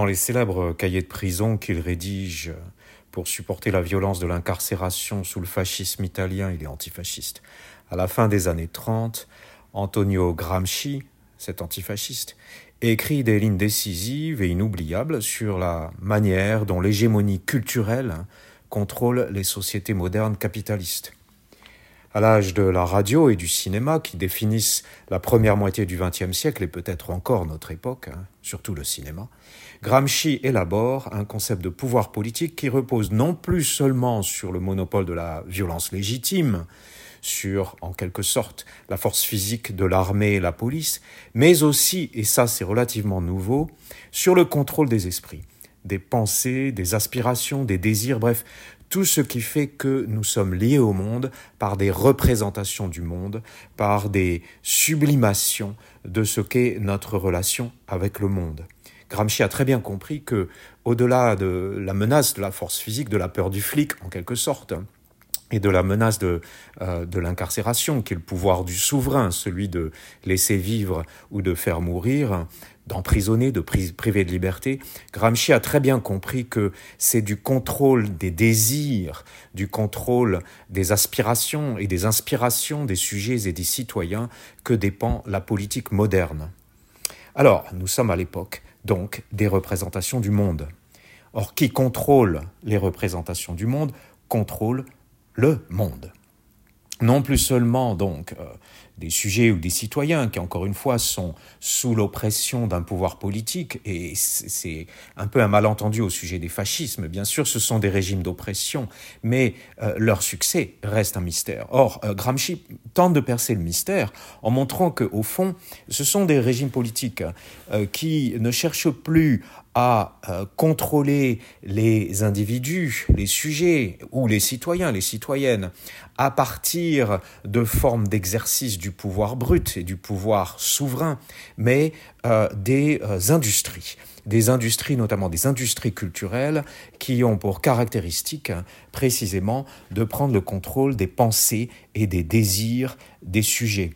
dans les célèbres cahiers de prison qu'il rédige pour supporter la violence de l'incarcération sous le fascisme italien, il est antifasciste. À la fin des années 30, Antonio Gramsci, cet antifasciste, écrit des lignes décisives et inoubliables sur la manière dont l'hégémonie culturelle contrôle les sociétés modernes capitalistes. À l'âge de la radio et du cinéma, qui définissent la première moitié du XXe siècle et peut-être encore notre époque, surtout le cinéma, Gramsci élabore un concept de pouvoir politique qui repose non plus seulement sur le monopole de la violence légitime, sur, en quelque sorte, la force physique de l'armée et la police, mais aussi, et ça c'est relativement nouveau, sur le contrôle des esprits, des pensées, des aspirations, des désirs, bref, tout ce qui fait que nous sommes liés au monde par des représentations du monde, par des sublimations de ce qu'est notre relation avec le monde. Gramsci a très bien compris que, au-delà de la menace de la force physique, de la peur du flic, en quelque sorte, et de la menace de l'incarcération, qui est le pouvoir du souverain, celui de laisser vivre ou de faire mourir, d'emprisonner, de priver de liberté, Gramsci a très bien compris que c'est du contrôle des désirs, du contrôle des aspirations et des inspirations des sujets et des citoyens que dépend la politique moderne. Alors, nous sommes à l'époque, donc, des représentations du monde. Or, qui contrôle les représentations du monde contrôle le monde. Non plus seulement donc des sujets ou des citoyens qui, encore une fois, sont sous l'oppression d'un pouvoir politique, et c'est un peu un malentendu au sujet des fascismes. Bien sûr, ce sont des régimes d'oppression, mais leur succès reste un mystère. Or, Gramsci tente de percer le mystère en montrant qu'au fond, ce sont des régimes politiques qui ne cherchent plus à contrôler les individus, les sujets ou les citoyens, les citoyennes, à partir de formes d'exercice du pouvoir brut et du pouvoir souverain, mais des industries, notamment des industries culturelles, qui ont pour caractéristique précisément de prendre le contrôle des pensées et des désirs des sujets.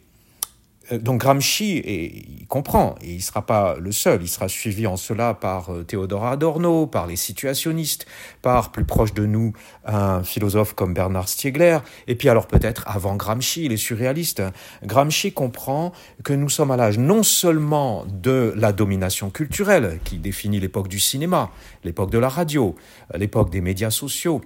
Donc Gramsci, il comprend, et il ne sera pas le seul, il sera suivi en cela par Théodore Adorno, par les situationnistes, par, plus proche de nous, un philosophe comme Bernard Stiegler, et puis alors peut-être avant Gramsci, les surréalistes. Gramsci comprend que nous sommes à l'âge non seulement de la domination culturelle, qui définit l'époque du cinéma, l'époque de la radio, l'époque des médias sociaux,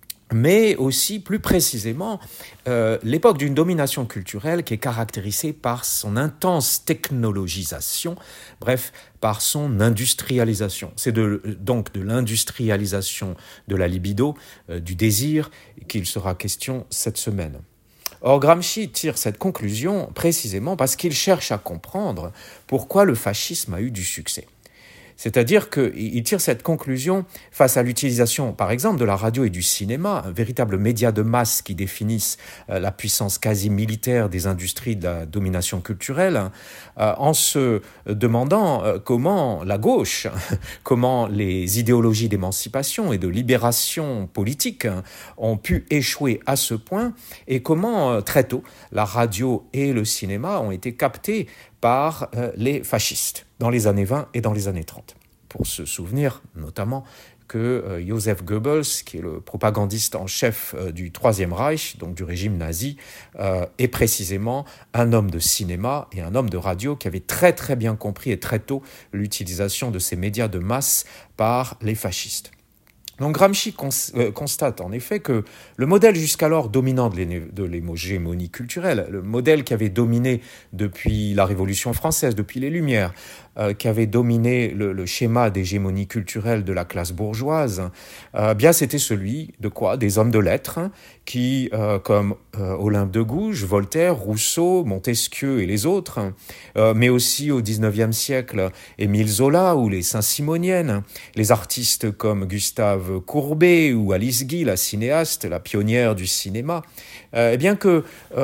mais aussi, plus précisément, l'époque d'une domination culturelle qui est caractérisée par son intense technologisation, bref, par son industrialisation. C'est donc de l'industrialisation de la libido, du désir, qu'il sera question cette semaine. Or, Gramsci tire cette conclusion précisément parce qu'il cherche à comprendre pourquoi le fascisme a eu du succès. C'est-à-dire qu'il tire cette conclusion face à l'utilisation, par exemple, de la radio et du cinéma, un véritable média de masse qui définissent la puissance quasi militaire des industries de la domination culturelle, en se demandant comment la gauche, comment les idéologies d'émancipation et de libération politique ont pu échouer à ce point, et comment très tôt la radio et le cinéma ont été captés par les fascistes dans les années 20 et dans les années 30. Pour se souvenir notamment que Joseph Goebbels, qui est le propagandiste en chef du Troisième Reich, donc du régime nazi, est précisément un homme de cinéma et un homme de radio qui avait très très bien compris et très tôt l'utilisation de ces médias de masse par les fascistes. Donc Gramsci constate en effet que le modèle jusqu'alors dominant de l'hégémonie culturelle, le modèle qui avait dominé depuis la Révolution française, depuis les Lumières, qui avait dominé le schéma d'hégémonie culturelle de la classe bourgeoise, bien c'était celui de quoi ? Des hommes de lettres qui, comme Olympe de Gouges, Voltaire, Rousseau, Montesquieu et les autres, mais aussi au XIXe siècle, Émile Zola ou les Saint-Simoniennes, les artistes comme Gustave Courbet ou Alice Guy, la cinéaste, la pionnière du cinéma, eh bien que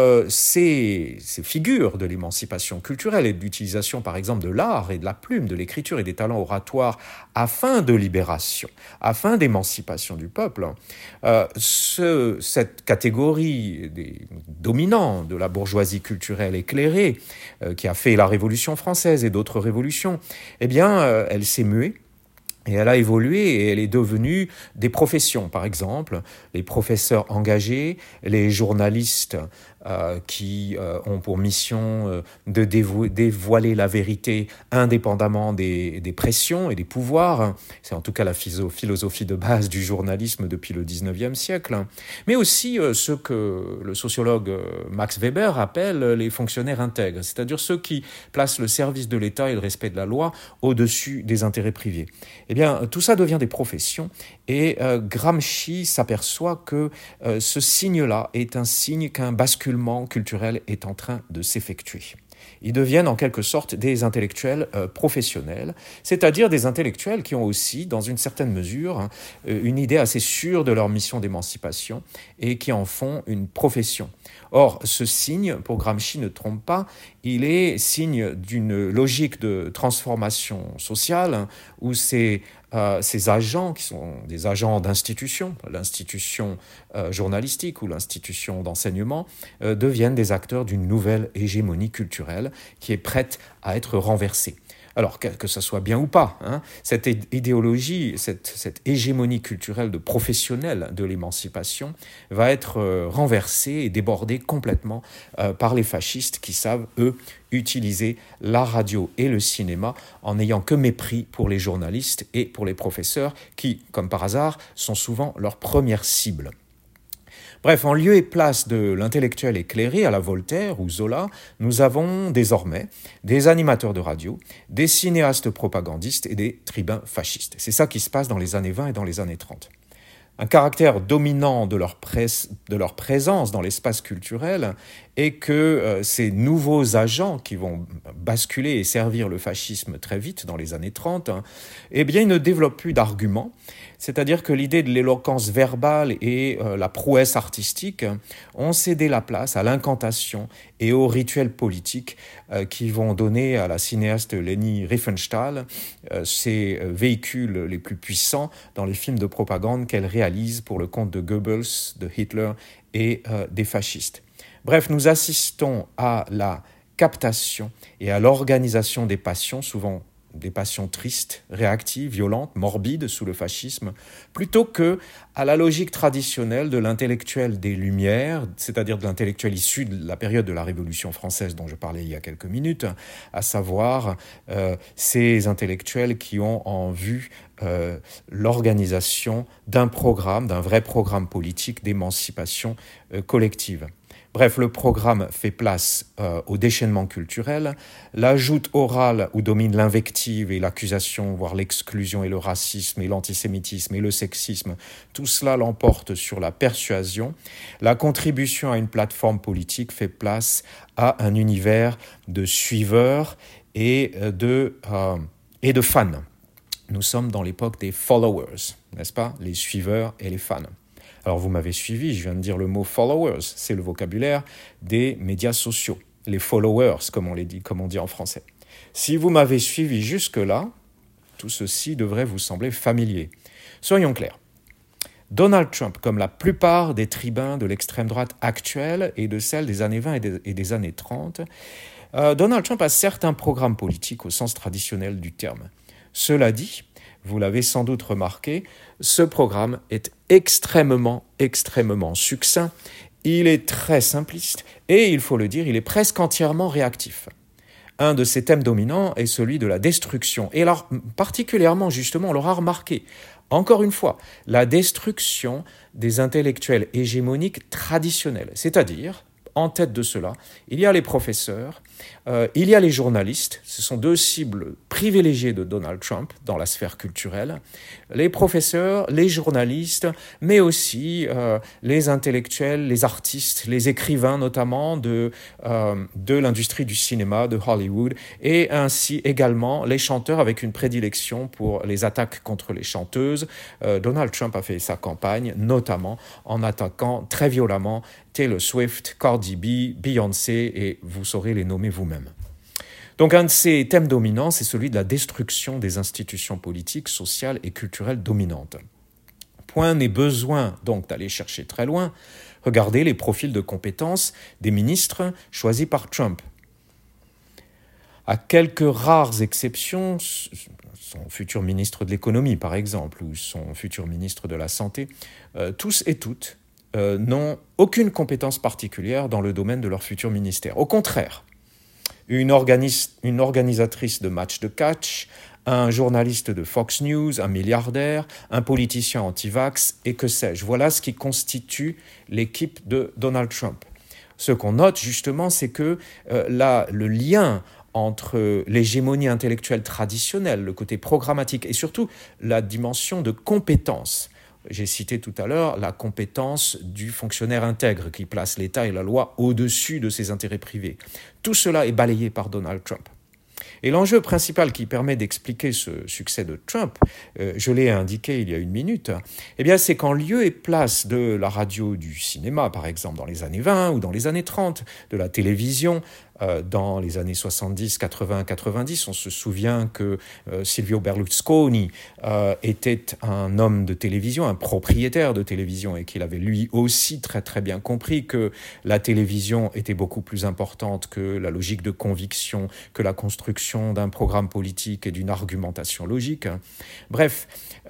ces figures de l'émancipation culturelle et de l'utilisation, par exemple, de l'art et de la plume, de l'écriture et des talents oratoires à fin de libération, à fin d'émancipation du peuple, cette catégorie des dominants de la bourgeoisie culturelle éclairée qui a fait la Révolution française et d'autres révolutions, eh bien, elle s'est muée Et elle a évolué et elle est devenue des professions. Par exemple, les professeurs engagés, les journalistes qui ont pour mission de dévoiler la vérité indépendamment des pressions et des pouvoirs. C'est en tout cas la philosophie de base du journalisme depuis le 19e siècle. Mais aussi ceux que le sociologue Max Weber appelle les fonctionnaires intègres, c'est-à-dire ceux qui placent le service de l'État et le respect de la loi au-dessus des intérêts privés. Eh bien, tout ça devient des professions et Gramsci s'aperçoit que ce signe-là est un signe qu'un basculement culturel est en train de s'effectuer. Ils deviennent en quelque sorte des intellectuels professionnels, c'est-à-dire des intellectuels qui ont aussi, dans une certaine mesure, une idée assez sûre de leur mission d'émancipation et qui en font une profession. Or, ce signe, pour Gramsci, ne trompe pas, il est signe d'une logique de transformation sociale où ces agents, qui sont des agents d'institution, l'institution journalistique ou l'institution d'enseignement, deviennent des acteurs d'une nouvelle hégémonie culturelle qui est prête à être renversée. Alors, que ça soit bien ou pas, cette idéologie, cette hégémonie culturelle de professionnels de l'émancipation va être renversée et débordée complètement par les fascistes qui savent, eux, utiliser la radio et le cinéma en n'ayant que mépris pour les journalistes et pour les professeurs qui, comme par hasard, sont souvent leur première cible. Bref, en lieu et place de l'intellectuel éclairé à la Voltaire ou Zola, nous avons désormais des animateurs de radio, des cinéastes propagandistes et des tribuns fascistes. C'est ça qui se passe dans les années 20 et dans les années 30. Un caractère dominant de leur présence dans l'espace culturel est que ces nouveaux agents qui vont basculer et servir le fascisme très vite dans les années 30, eh bien, ils ne développent plus d'arguments. C'est-à-dire que l'idée de l'éloquence verbale et la prouesse artistique ont cédé la place à l'incantation et aux rituels politiques qui vont donner à la cinéaste Leni Riefenstahl ces véhicules les plus puissants dans les films de propagande qu'elle réalise pour le compte de Goebbels, de Hitler et des fascistes. Bref, nous assistons à la captation et à l'organisation des passions, souvent des passions tristes, réactives, violentes, morbides sous le fascisme, plutôt que à la logique traditionnelle de l'intellectuel des Lumières, c'est-à-dire de l'intellectuel issu de la période de la Révolution française dont je parlais il y a quelques minutes, à savoir ces intellectuels qui ont en vue l'organisation d'un programme, d'un vrai programme politique d'émancipation collective. Bref, le programme fait place au déchaînement culturel, la joute orale où domine l'invective et l'accusation, voire l'exclusion et le racisme et l'antisémitisme et le sexisme, tout cela l'emporte sur la persuasion. La contribution à une plateforme politique fait place à un univers de suiveurs et de fans. Nous sommes dans l'époque des followers, n'est-ce pas? Les suiveurs et les fans. Alors vous m'avez suivi, je viens de dire le mot followers, c'est le vocabulaire des médias sociaux, les followers comme on dit en français. Si vous m'avez suivi jusque-là, tout ceci devrait vous sembler familier. Soyons clairs. Donald Trump, comme la plupart des tribuns de l'extrême droite actuelle et de celle des années 20 et des années 30, Donald Trump a certes un programme politique au sens traditionnel du terme. Cela dit, vous l'avez sans doute remarqué, ce programme est extrêmement succinct, il est très simpliste et, il faut le dire, il est presque entièrement réactif. Un de ses thèmes dominants est celui de la destruction. Et alors, particulièrement, justement, on l'aura remarqué, encore une fois, la destruction des intellectuels hégémoniques traditionnels, c'est-à-dire, en tête de cela, il y a les professeurs, il y a les journalistes, ce sont deux cibles privilégiées de Donald Trump dans la sphère culturelle, les professeurs, les journalistes, mais aussi les intellectuels, les artistes, les écrivains notamment de l'industrie du cinéma, de Hollywood, et ainsi également les chanteurs avec une prédilection pour les attaques contre les chanteuses. Donald Trump a fait sa campagne notamment en attaquant très violemment Taylor Swift, Cardi B, Beyoncé, et vous saurez les nommer vous-même. Donc un de ces thèmes dominants, c'est celui de la destruction des institutions politiques, sociales et culturelles dominantes. Point n'est besoin donc d'aller chercher très loin. Regardez les profils de compétences des ministres choisis par Trump. À quelques rares exceptions, son futur ministre de l'économie par exemple, ou son futur ministre de la santé, tous et toutes n'ont aucune compétence particulière dans le domaine de leur futur ministère. Au contraire, une organisatrice de matchs de catch, un journaliste de Fox News, un milliardaire, un politicien anti-vax et que sais-je. Voilà ce qui constitue l'équipe de Donald Trump. Ce qu'on note justement, c'est que le lien entre l'hégémonie intellectuelle traditionnelle, le côté programmatique et surtout la dimension de compétence. J'ai cité tout à l'heure la compétence du fonctionnaire intègre qui place l'État et la loi au-dessus de ses intérêts privés. Tout cela est balayé par Donald Trump. Et l'enjeu principal qui permet d'expliquer ce succès de Trump, je l'ai indiqué il y a une minute, eh bien c'est qu'en lieu et place de la radio, du cinéma par exemple dans les années 20 ou dans les années 30, de la télévision, dans les années 70, 80, 90, on se souvient que Silvio Berlusconi était un homme de télévision, un propriétaire de télévision et qu'il avait lui aussi très très bien compris que la télévision était beaucoup plus importante que la logique de conviction, que la construction d'un programme politique et d'une argumentation logique. Bref,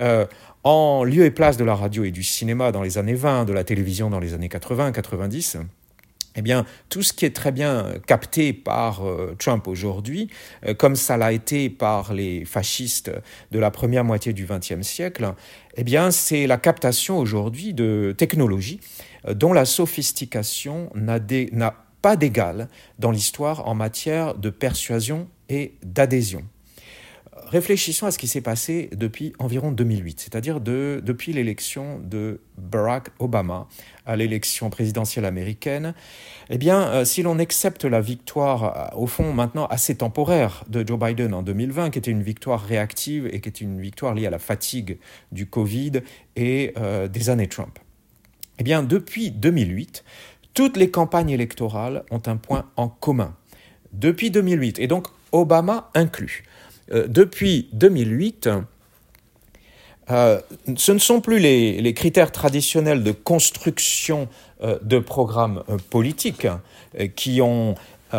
en lieu et place de la radio et du cinéma dans les années 20, de la télévision dans les années 80, 90, eh bien, tout ce qui est très bien capté par Trump aujourd'hui, comme ça l'a été par les fascistes de la première moitié du XXe siècle, eh bien, c'est la captation aujourd'hui de technologies dont la sophistication n'a pas d'égal dans l'histoire en matière de persuasion et d'adhésion. Réfléchissons à ce qui s'est passé depuis environ 2008, c'est-à-dire depuis l'élection de Barack Obama à l'élection présidentielle américaine. Eh bien, si l'on accepte la victoire, au fond, maintenant assez temporaire de Joe Biden en 2020, qui était une victoire réactive et qui était une victoire liée à la fatigue du Covid et des années Trump. Eh bien, depuis 2008, toutes les campagnes électorales ont un point en commun. Depuis 2008, et donc Obama inclus. Depuis 2008, ce ne sont plus les critères traditionnels de construction de programmes politiques qui ont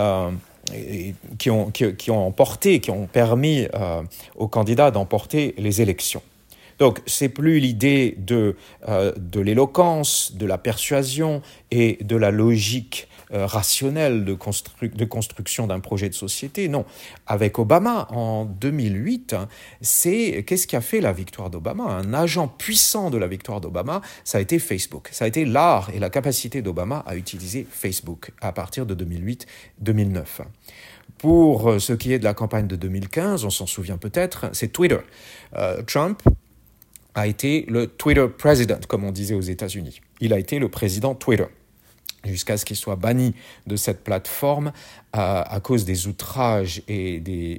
permis aux candidats d'emporter les élections. Donc, c'est plus l'idée de l'éloquence, de la persuasion et de la logique rationnelle de construction d'un projet de société. Non, avec Obama, en 2008, qu'est-ce qui a fait la victoire d'Obama ? Un agent puissant de la victoire d'Obama, ça a été Facebook. Ça a été l'art et la capacité d'Obama à utiliser Facebook à partir de 2008-2009. Pour ce qui est de la campagne de 2015, on s'en souvient peut-être, c'est Twitter. Trump a été le Twitter President, comme on disait aux États-Unis. Il a été le président Twitter, jusqu'à ce qu'il soit banni de cette plateforme à cause des outrages et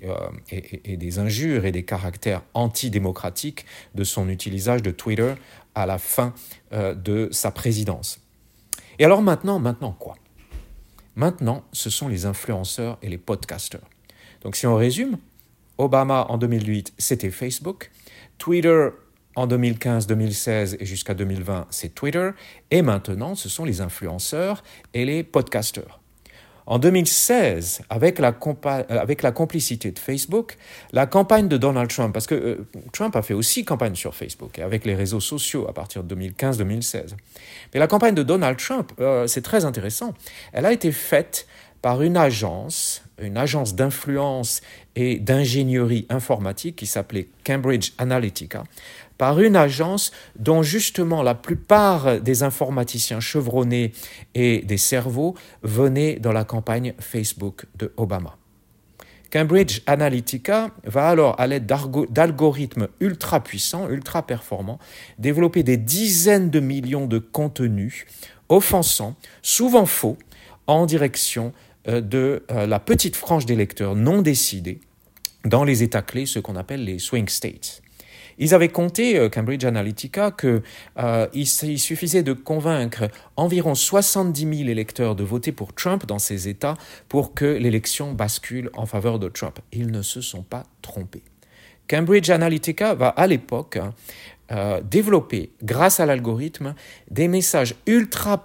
des injures et des caractères antidémocratiques de son utilisation de Twitter à la fin de sa présidence. Et alors maintenant quoi ? Maintenant, ce sont les influenceurs et les podcasters. Donc si on résume, Obama en 2008, c'était Facebook, Twitter en 2015, 2016 et jusqu'à 2020, c'est Twitter. Et maintenant, ce sont les influenceurs et les podcasteurs. En 2016, avec la complicité de Facebook, la campagne de Donald Trump, parce que Trump a fait aussi campagne sur Facebook et avec les réseaux sociaux à partir de 2015-2016. Mais la campagne de Donald Trump, c'est très intéressant. Elle a été faite par une agence d'influence et d'ingénierie informatique qui s'appelait Cambridge Analytica, par une agence dont justement la plupart des informaticiens chevronnés et des cerveaux venaient dans la campagne Facebook de Obama. Cambridge Analytica va alors, à l'aide d'algorithmes ultra puissants, ultra performants, développer des dizaines de millions de contenus offensants, souvent faux, en direction de la petite frange d'électeurs non décidés dans les États clés, ce qu'on appelle les swing states. Ils avaient compté, Cambridge Analytica, qu'il suffisait de convaincre environ 70 000 électeurs de voter pour Trump dans ces États pour que l'élection bascule en faveur de Trump. Ils ne se sont pas trompés. Cambridge Analytica va à l'époque développer, grâce à l'algorithme, des messages ultra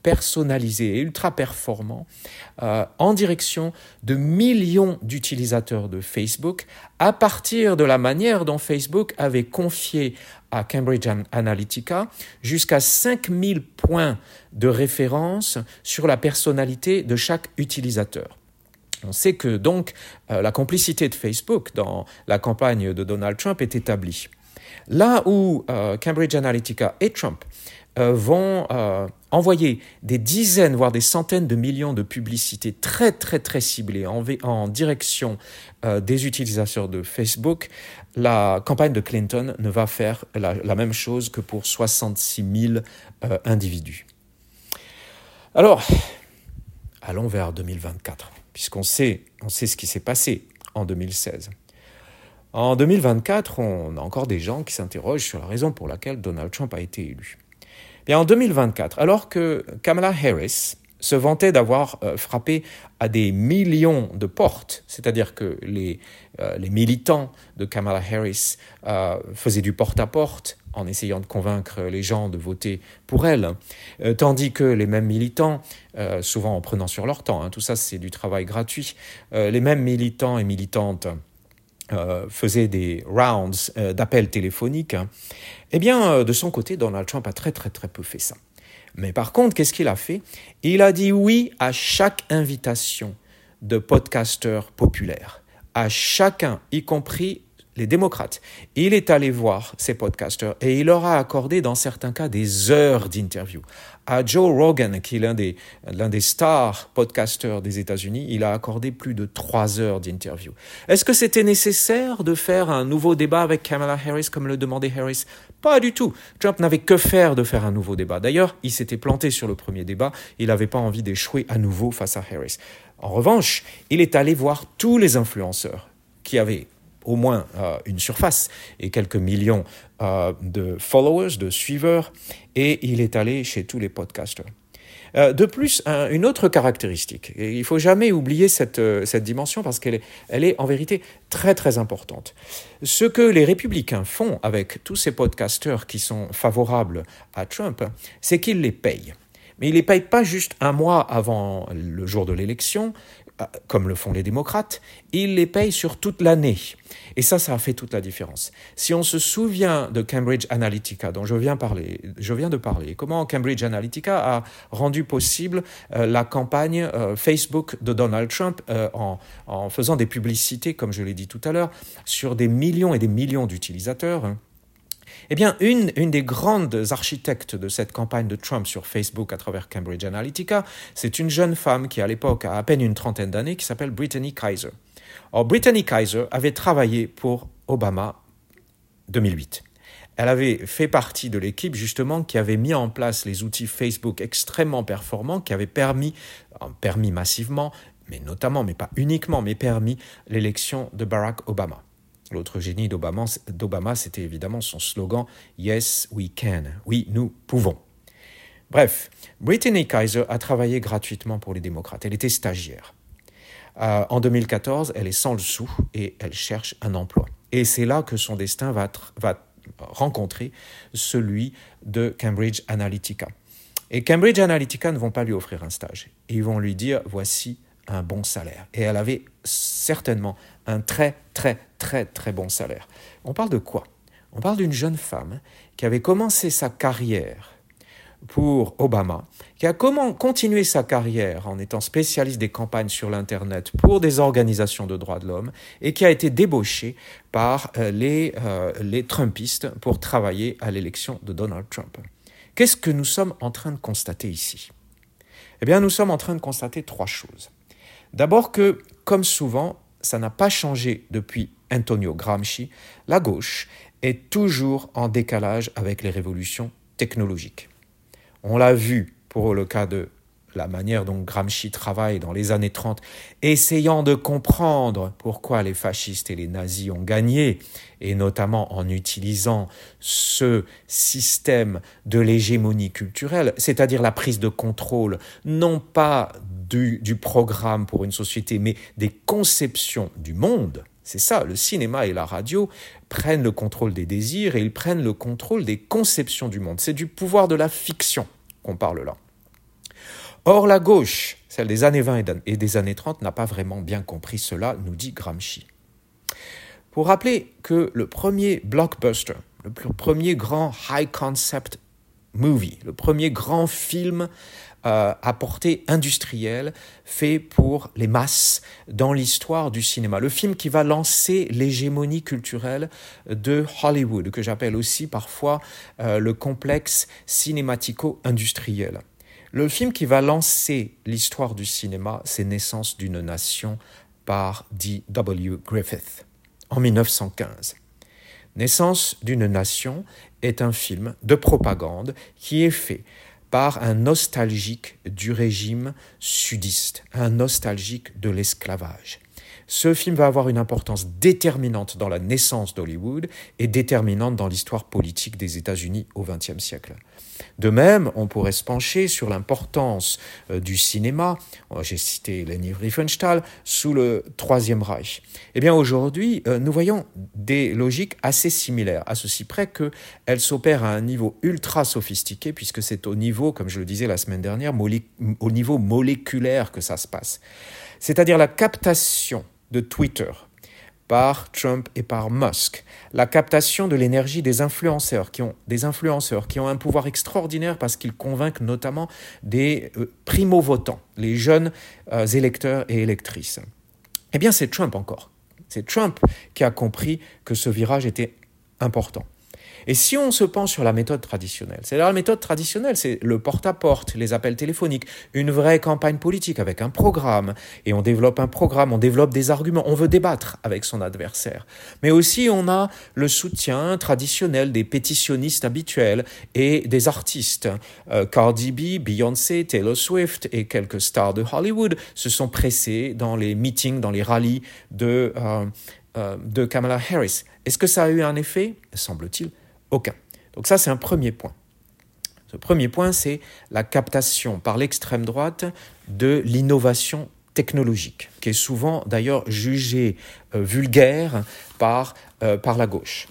personnalisé et ultra performant en direction de millions d'utilisateurs de Facebook à partir de la manière dont Facebook avait confié à Cambridge Analytica jusqu'à 5000 points de référence sur la personnalité de chaque utilisateur. On sait que donc la complicité de Facebook dans la campagne de Donald Trump est établie. Là où Cambridge Analytica et Trump vont envoyer des dizaines, voire des centaines de millions de publicités très, très, très ciblées en direction des utilisateurs de Facebook, la campagne de Clinton ne va faire la même chose que pour 66 000 individus. Alors, allons vers 2024, puisqu'on sait ce qui s'est passé en 2016. En 2024, on a encore des gens qui s'interrogent sur la raison pour laquelle Donald Trump a été élu. Bien, en 2024, alors que Kamala Harris se vantait d'avoir frappé à des millions de portes, c'est-à-dire que les militants de Kamala Harris faisaient du porte-à-porte en essayant de convaincre les gens de voter pour elle, tandis que les mêmes militants, souvent en prenant sur leur temps, tout ça c'est du travail gratuit, les mêmes militants et militantes faisait des rounds d'appels téléphoniques, eh bien, de son côté, Donald Trump a très, très, très peu fait ça. Mais par contre, qu'est-ce qu'il a fait ? Il a dit oui à chaque invitation de podcasteurs populaires, à chacun, y compris les démocrates. Il est allé voir ces podcasteurs et il leur a accordé, dans certains cas, des heures d'interview. À Joe Rogan, qui est l'un des stars podcasteurs des États-Unis, il a accordé plus de 3 heures d'interview. Est-ce que c'était nécessaire de faire un nouveau débat avec Kamala Harris, comme le demandait Harris ? Pas du tout. Trump n'avait que faire de faire un nouveau débat. D'ailleurs, il s'était planté sur le premier débat. Il n'avait pas envie d'échouer à nouveau face à Harris. En revanche, il est allé voir tous les influenceurs qui avaient au moins une surface et quelques millions de followers, de suiveurs, et il est allé chez tous les podcasters. De plus, une autre caractéristique, et il ne faut jamais oublier cette dimension parce qu'elle est en vérité très très importante. Ce que les républicains font avec tous ces podcasters qui sont favorables à Trump, c'est qu'ils les payent. Mais ils ne les payent pas juste un mois avant le jour de l'élection, comme le font les démocrates, ils les payent sur toute l'année. Et ça a fait toute la différence. Si on se souvient de Cambridge Analytica, dont je viens de parler, comment Cambridge Analytica a rendu possible la campagne Facebook de Donald Trump en faisant des publicités, comme je l'ai dit tout à l'heure, sur des millions et des millions d'utilisateurs. Eh bien, une des grandes architectes de cette campagne de Trump sur Facebook à travers Cambridge Analytica, c'est une jeune femme qui, à l'époque, a à peine une trentaine d'années, qui s'appelle Brittany Kaiser. Or, Brittany Kaiser avait travaillé pour Obama 2008. Elle avait fait partie de l'équipe, justement, qui avait mis en place les outils Facebook extrêmement performants, qui avaient permis massivement, mais notamment, mais pas uniquement, mais permis l'élection de Barack Obama. L'autre génie d'Obama, c'était évidemment son slogan « Yes, we can ». Oui, nous pouvons. Bref, Brittany Kaiser a travaillé gratuitement pour les démocrates. Elle était stagiaire. En 2014, elle est sans le sou et elle cherche un emploi. Et c'est là que son destin va rencontrer celui de Cambridge Analytica. Et Cambridge Analytica ne vont pas lui offrir un stage. Ils vont lui dire « Voici un bon salaire ». Et elle avait certainement un très, très, très, très bon salaire. On parle de quoi ? On parle d'une jeune femme qui avait commencé sa carrière pour Obama, qui a continué sa carrière en étant spécialiste des campagnes sur l'Internet pour des organisations de droits de l'homme et qui a été débauchée par les Trumpistes pour travailler à l'élection de Donald Trump. Qu'est-ce que nous sommes en train de constater ici ? Eh bien, nous sommes en train de constater 3 choses. D'abord que, comme souvent, ça n'a pas changé depuis Antonio Gramsci, la gauche est toujours en décalage avec les révolutions technologiques. On l'a vu pour le cas de la manière dont Gramsci travaille dans les années 30, essayant de comprendre pourquoi les fascistes et les nazis ont gagné, et notamment en utilisant ce système de l'hégémonie culturelle, c'est-à-dire la prise de contrôle, non pas du programme pour une société, mais des conceptions du monde. C'est ça, le cinéma et la radio prennent le contrôle des désirs et ils prennent le contrôle des conceptions du monde. C'est du pouvoir de la fiction qu'on parle là. Or, la gauche, celle des années 20 et des années 30, n'a pas vraiment bien compris cela, nous dit Gramsci. Pour rappeler que le premier blockbuster, le premier grand high concept movie, le premier grand film à portée industrielle fait pour les masses dans l'histoire du cinéma. Le film qui va lancer l'hégémonie culturelle de Hollywood, que j'appelle aussi parfois le complexe cinématico-industriel. Le film qui va lancer l'histoire du cinéma, c'est Naissance d'une nation par D.W. Griffith en 1915. Naissance d'une nation est un film de propagande qui est fait par un nostalgique du régime sudiste, un nostalgique de l'esclavage. Ce film va avoir une importance déterminante dans la naissance d'Hollywood et déterminante dans l'histoire politique des États-Unis au XXe siècle. De même, on pourrait se pencher sur l'importance du cinéma, j'ai cité Leni Riefenstahl, sous le Troisième Reich. Eh bien aujourd'hui, nous voyons des logiques assez similaires, à ceci près qu'elles s'opèrent à un niveau ultra sophistiqué, puisque c'est au niveau, comme je le disais la semaine dernière, au niveau moléculaire que ça se passe. C'est-à-dire la captation de Twitter par Trump et par Musk, la captation de l'énergie des influenceurs qui ont un pouvoir extraordinaire parce qu'ils convainquent notamment des primo-votants, les jeunes électeurs et électrices. Eh bien, c'est Trump encore. C'est Trump qui a compris que ce virage était important. Et si on se penche sur la méthode traditionnelle, c'est-à-dire la méthode traditionnelle, c'est le porte-à-porte, les appels téléphoniques, une vraie campagne politique avec un programme, et on développe un programme, on développe des arguments, on veut débattre avec son adversaire. Mais aussi on a le soutien traditionnel des pétitionnistes habituels et des artistes. Cardi B, Beyoncé, Taylor Swift et quelques stars de Hollywood se sont pressés dans les meetings, dans les rallyes de Kamala Harris. Est-ce que ça a eu un effet ? Semble-t-il. Aucun. Donc ça, c'est un premier point. Ce premier point, c'est la captation par l'extrême droite de l'innovation technologique, qui est souvent d'ailleurs jugée vulgaire par la gauche.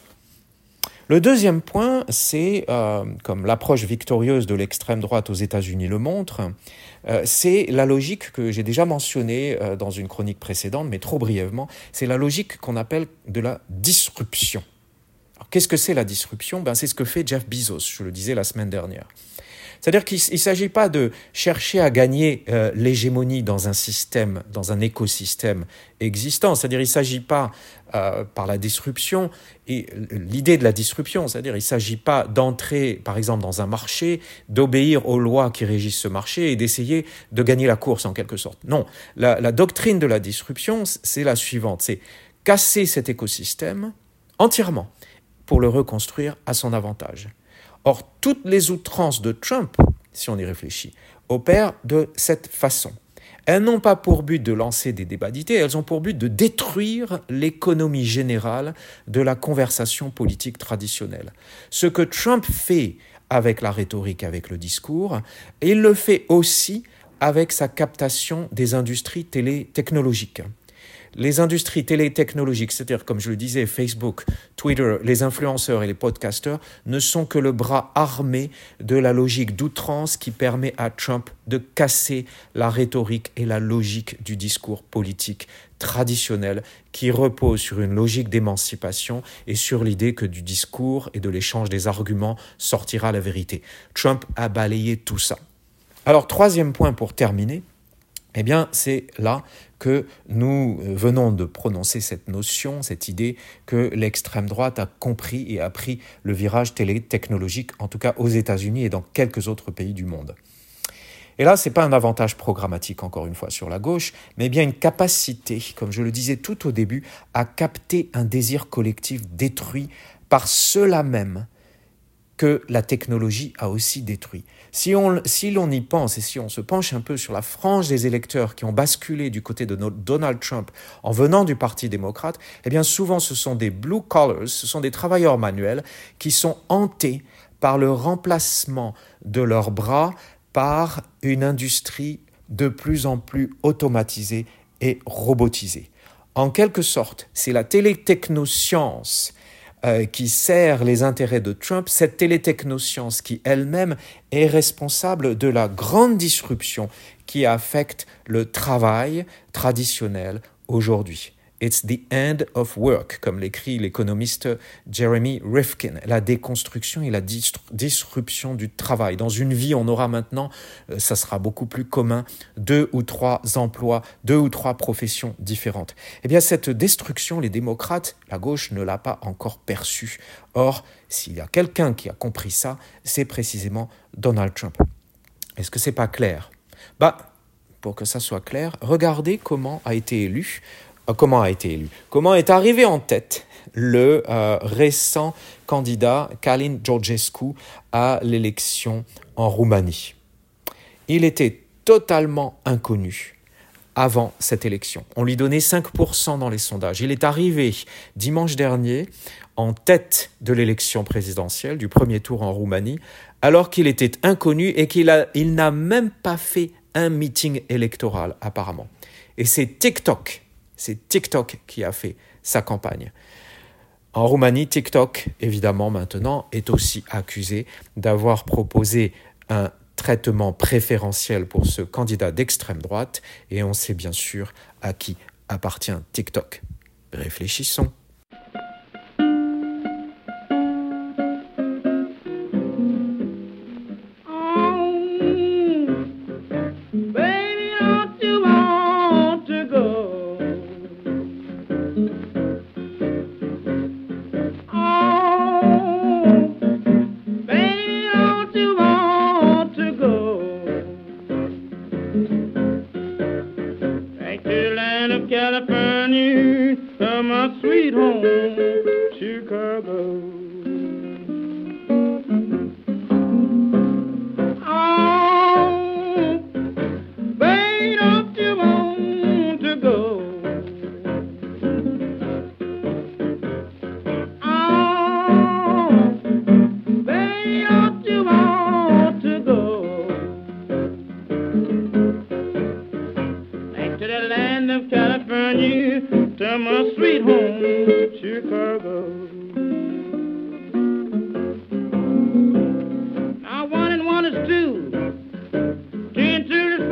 Le deuxième point, c'est, comme l'approche victorieuse de l'extrême droite aux États-Unis le montre, c'est la logique que j'ai déjà mentionnée dans une chronique précédente, mais trop brièvement, c'est la logique qu'on appelle de la disruption. Alors, qu'est-ce que c'est la disruption ? C'est ce que fait Jeff Bezos, je le disais la semaine dernière. C'est-à-dire qu'il ne s'agit pas de chercher à gagner l'hégémonie dans un système, dans un écosystème existant. C'est-à-dire qu'il ne s'agit pas, par la disruption, et l'idée de la disruption, c'est-à-dire il ne s'agit pas d'entrer, par exemple, dans un marché, d'obéir aux lois qui régissent ce marché et d'essayer de gagner la course en quelque sorte. Non, la doctrine de la disruption, c'est la suivante, c'est casser cet écosystème entièrement pour le reconstruire à son avantage. Or, toutes les outrances de Trump, si on y réfléchit, opèrent de cette façon. Elles n'ont pas pour but de lancer des débats d'idées, elles ont pour but de détruire l'économie générale de la conversation politique traditionnelle. Ce que Trump fait avec la rhétorique, avec le discours, il le fait aussi avec sa captation des industries télétechnologiques. Les industries télétechnologiques, c'est-à-dire, comme je le disais, Facebook, Twitter, les influenceurs et les podcasteurs, ne sont que le bras armé de la logique d'outrance qui permet à Trump de casser la rhétorique et la logique du discours politique traditionnel qui repose sur une logique d'émancipation et sur l'idée que du discours et de l'échange des arguments sortira la vérité. Trump a balayé tout ça. Alors, troisième point pour terminer, eh bien, c'est là que nous venons de prononcer cette notion, cette idée que l'extrême droite a compris et a pris le virage télétechnologique, en tout cas aux États-Unis et dans quelques autres pays du monde. Et là, ce n'est pas un avantage programmatique, encore une fois, sur la gauche, mais bien une capacité, comme je le disais tout au début, à capter un désir collectif détruit par ceux-là même que la technologie a aussi détruit. Si l'on y pense et si on se penche un peu sur la frange des électeurs qui ont basculé du côté de Donald Trump en venant du Parti démocrate, eh bien souvent ce sont des blue collars, ce sont des travailleurs manuels qui sont hantés par le remplacement de leurs bras par une industrie de plus en plus automatisée et robotisée. En quelque sorte, c'est la télétechnoscience qui sert les intérêts de Trump, cette télétechnoscience qui elle-même est responsable de la grande disruption qui affecte le travail traditionnel aujourd'hui. It's the end of work, comme l'écrit l'économiste Jeremy Rifkin, la déconstruction et la disruption du travail. Dans une vie, on aura maintenant, ça sera beaucoup plus commun, 2 ou 3 emplois, 2 ou 3 professions différentes. Eh bien, cette destruction, les démocrates, la gauche ne l'a pas encore perçue. Or, s'il y a quelqu'un qui a compris ça, c'est précisément Donald Trump. Est-ce que c'est pas clair ? Pour que ça soit clair, regardez comment est arrivé en tête le récent candidat Călin Georgescu à l'élection en Roumanie. Il était totalement inconnu avant cette élection. On lui donnait 5% dans les sondages. Il est arrivé dimanche dernier en tête de l'élection présidentielle du premier tour en Roumanie, alors qu'il était inconnu et qu'il n'a même pas fait un meeting électoral apparemment. Et c'est TikTok qui a fait sa campagne. En Roumanie, TikTok, évidemment, maintenant, est aussi accusé d'avoir proposé un traitement préférentiel pour ce candidat d'extrême droite, et on sait bien sûr à qui appartient TikTok. Réfléchissons. California, from my sweet home, Chicago. Oh, baby, don't you want to go? Oh, baby, don't you want to go? Back to the land of California, to my sweet home, Chicago. Now 1 and 1 is 2, 2 and 2 is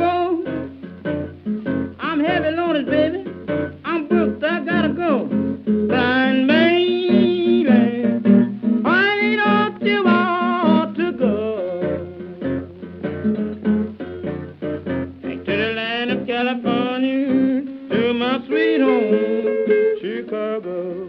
4. I'm heavy loaded, baby. I'm booked, I gotta go. Blind baby, why don't you want to go? Back to the land of California, to my sweet home, Chicago.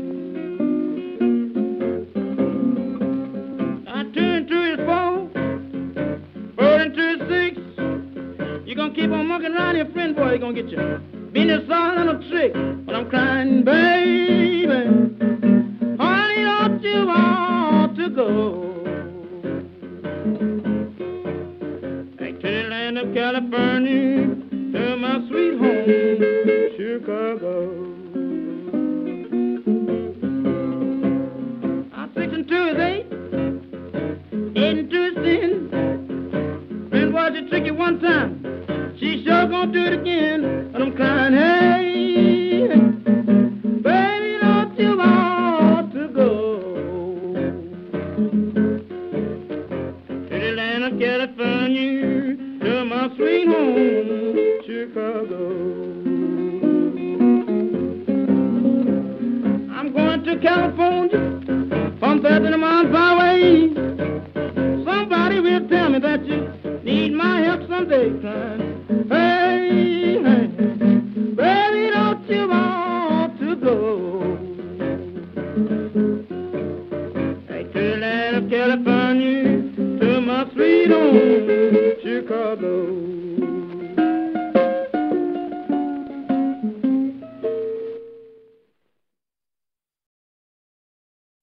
Now 2 and 2 is 4, 4 and 2 is 6. You gonna keep on mucking around your friend, boy, you gonna get your business all on a trick. But I'm crying, baby, honey, don't you want to go? Back to the land of California, to my sweet home, Chicago. 6 and 2 is 8, 8 and 2 is 10. Friend, boy, she trick you one time, she sure gonna do it again. But I'm crying, hey, baby, don't you want to go to the land of California, to my sweet home, Chicago? I'm going to California from 13 miles away. Somebody will tell me that you need my help someday, crying, hey, hey, baby, don't you want to go back to the land of California, to my sweet home, Chicago?